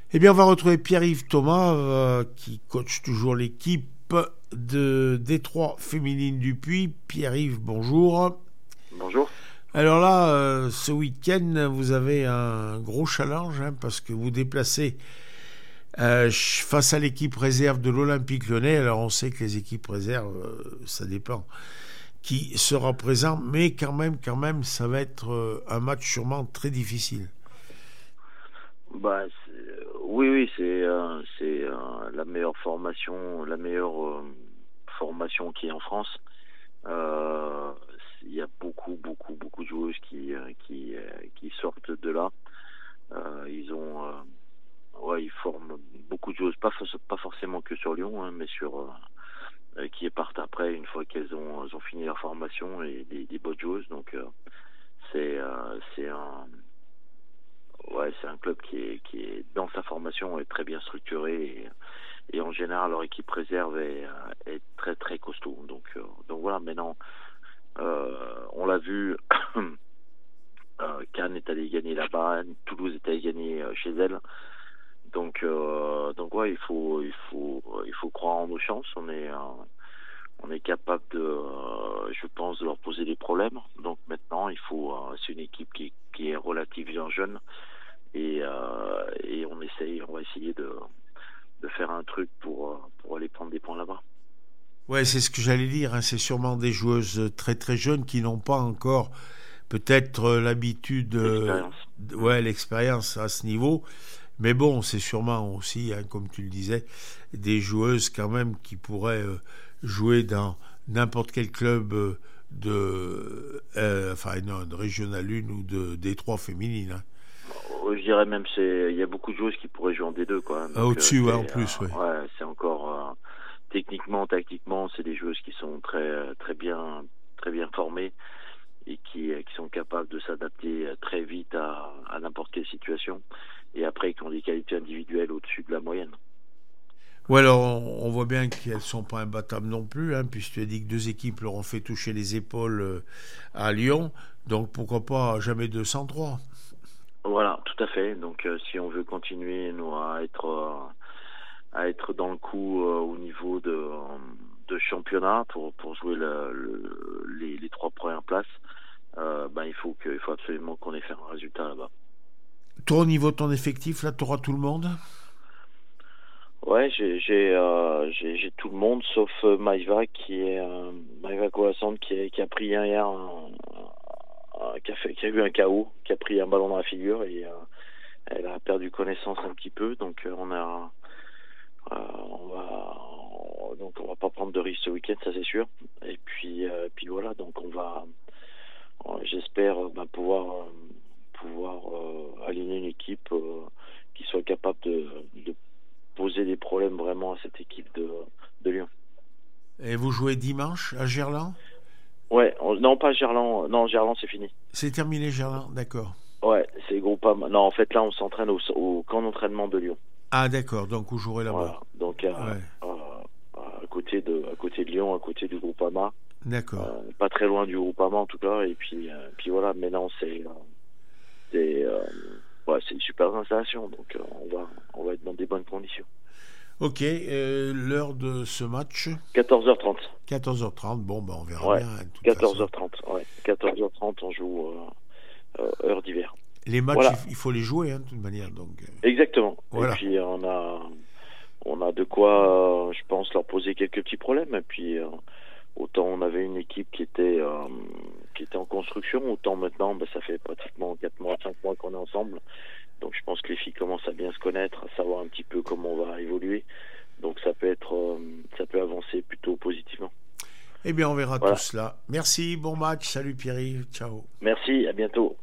Eh bien, on va retrouver Pierre-Yves Thomas, qui coach toujours l'équipe de Détroit Féminine du Puy. Pierre-Yves, bonjour. Bonjour. Alors là, ce week-end, vous avez un gros challenge, parce que vous déplacez face à l'équipe réserve de l'Olympique Lyonnais. Alors, on sait que les équipes réserves, ça dépend qui sera présent, mais quand même, ça va être un match sûrement très difficile. Oui, c'est la meilleure formation, formation qui est en France. Il y a beaucoup de joueuses qui sortent de là. Ils forment beaucoup de joueuses, pas forcément que sur Lyon, mais qui partent après une fois qu'elles ont fini leur formation, et des bonnes joueuses. Donc c'est un club qui est dans sa formation, est très bien structuré, et en général leur équipe réserve est très très costaud. Donc voilà, maintenant on l'a vu. Cannes est allé gagner là-bas, Toulouse est allé gagner chez elle. Donc ouais, il faut croire en nos chances. On est capable je pense, de leur poser des problèmes. Donc maintenant, c'est une équipe qui est relativement jeune, et on va essayer de faire un truc pour aller prendre des points là-bas. Ouais, c'est ce que j'allais dire. C'est sûrement des joueuses très très jeunes qui n'ont pas encore peut-être l'habitude, l'expérience à ce niveau. Mais bon, c'est sûrement aussi, comme tu le disais, des joueuses quand même qui pourraient jouer dans n'importe quel club de Régional 1 ou de Détroit féminine. Je dirais même il y a beaucoup de joueuses qui pourraient jouer en D2, quoi. Donc, au-dessus, en plus, oui. Ouais, c'est encore techniquement, tactiquement, c'est des joueuses qui sont très bien formées, et qui sont capables de s'adapter très vite à n'importe quelle situation, et après qui ont des qualités individuelles au-dessus de la moyenne. Ouais, alors on voit bien qu'elles ne sont pas imbattables non plus, puisque tu as dit que 2 équipes leur ont fait toucher les épaules à Lyon, donc pourquoi pas jamais 203. Voilà, tout à fait. Donc si on veut continuer, nous, à être dans le coup au niveau de championnat pour jouer les 3 premières places, il faut absolument qu'on ait fait un résultat là-bas. Toi, au niveau de ton effectif, là, tu auras tout le monde? Ouais, j'ai tout le monde, sauf Maïva Coassante, qui a pris hier qui a eu un KO, qui a pris un ballon dans la figure, et elle a perdu connaissance un petit peu. Donc on va pas prendre de risque ce week-end, ça c'est sûr. Et puis voilà, donc j'espère pouvoir aligner une équipe qui soit capable de poser des problèmes vraiment à cette équipe de Lyon. Et vous jouez dimanche à Gerland? Ouais, non, pas Gerland. Non, Gerland, c'est fini. C'est terminé, Gerland, d'accord. Ouais, c'est Groupama. Non, en fait, là, on s'entraîne au camp d'entraînement de Lyon. Ah, d'accord, donc vous jouerez là-bas. Voilà, donc à côté de Lyon, à côté du Groupama. D'accord. Pas très loin du Groupama, en tout cas. Et puis voilà, maintenant, c'est une super installation. Donc on va être dans des bonnes conditions. Ok, l'heure de ce match? 14h30. 14h30, bon, on verra bien. 14h30, ouais. 14h30, on joue heure d'hiver. Les matchs, voilà. Il faut les jouer, de toute manière. Donc, exactement. Voilà. Et puis, on a de quoi, je pense, leur poser quelques petits problèmes. Et puis, autant on avait une équipe qui était en construction, autant maintenant, ça fait pratiquement 4 mois, 5 mois qu'on est ensemble. Donc je pense que les filles commencent à bien se connaître, à savoir un petit peu comment on va évoluer. Donc ça peut avancer plutôt positivement. Eh bien, on verra tout cela. Merci, bon match. Salut Pierre-Yves, ciao. Merci, à bientôt.